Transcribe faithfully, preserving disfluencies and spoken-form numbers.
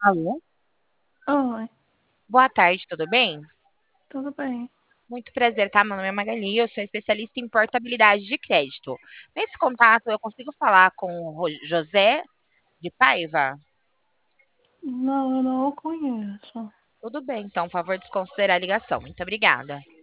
Alô? Oi, Boa tarde, tudo bem? tudo bem? Muito prazer, tá? Meu nome é Magali, eu sou especialista em portabilidade de crédito. Nesse contato, eu consigo falar com o Ro- José de Paiva? Não, eu não o conheço. Tudo bem, então, por favor, desconsiderar a ligação. Muito obrigada.